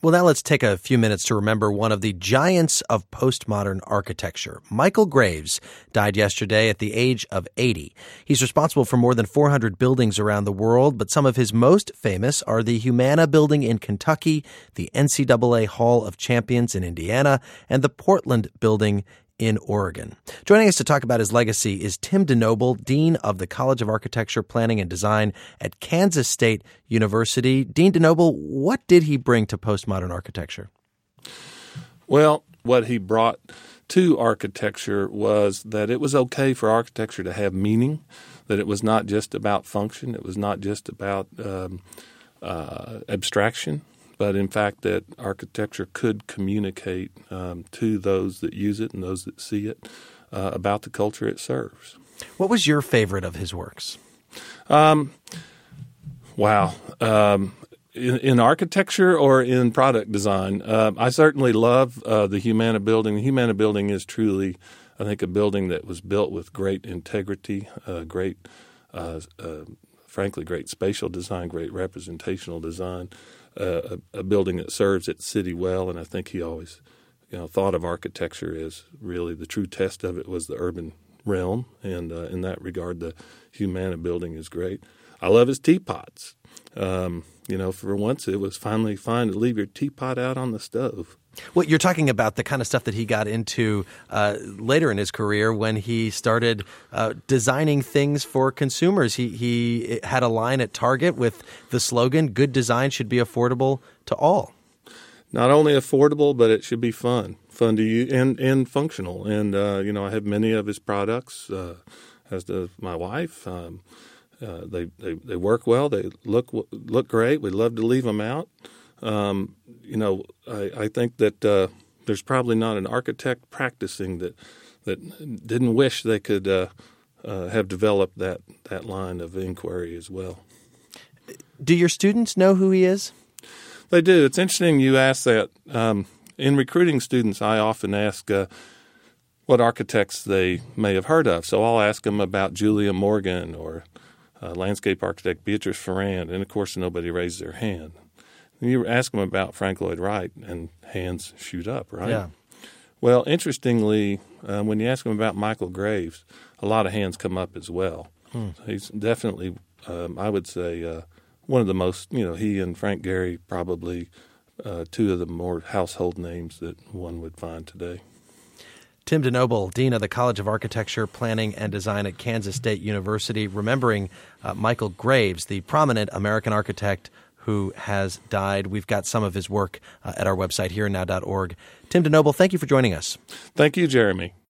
Well, now let's take a few minutes to remember one of the giants of postmodern architecture. Michael Graves died yesterday at the age of 80. He's responsible for more than 400 buildings around the world, but some of his most famous are the Humana Building in Kentucky, the NCAA Hall of Champions in Indiana, and the Portland Building in Oregon. Joining us to talk about his legacy is Tim DeNoble, Dean of the College of Architecture, Planning, and Design at Kansas State University. Dean DeNoble, what did he bring to postmodern architecture? Well, what he brought to architecture was that it was okay for architecture to have meaning, that it was not just about function, it was not just about abstraction, but in fact that architecture could communicate to those that use it and those that see it about the culture it serves. What was your favorite of his works? Wow. In architecture or in product design? I certainly love the Humana Building. The Humana Building is truly, I think, a building that was built with great integrity, frankly, great spatial design, great representational design. A building that serves its city well, and I think he always, thought of architecture as really the true test of it was the urban realm, and in that regard, the Humana Building is great. I love his teapots. For once, it was finally fine to leave your teapot out on the stove. Well, you're talking about the kind of stuff that he got into later in his career when he started designing things for consumers. He had a line at Target with the slogan, "Good design should be affordable to all." Not only affordable, but it should be fun to use and functional. And, I have many of his products, as does my wife. They work well. They look great. We love to leave them out. I think that there's probably not an architect practicing that didn't wish they could have developed that line of inquiry as well. Do your students know who he is? They do. It's interesting you ask that. In recruiting students, I often ask what architects they may have heard of. So I'll ask them about Julia Morgan or landscape architect Beatrice Ferrand, and of course nobody raised their hand. You ask them about Frank Lloyd Wright, and hands shoot up, right? Yeah. Well, interestingly, when you ask them about Michael Graves, a lot of hands come up as well. So he's definitely, I would say, one of the most, he and Frank Gehry probably two of the more household names that one would find today. Tim DeNoble, Dean of the College of Architecture, Planning, and Design at Kansas State University, remembering Michael Graves, the prominent American architect who has died. We've got some of his work at our website, herenow.org. Tim DeNoble, thank you for joining us. Thank you, Jeremy.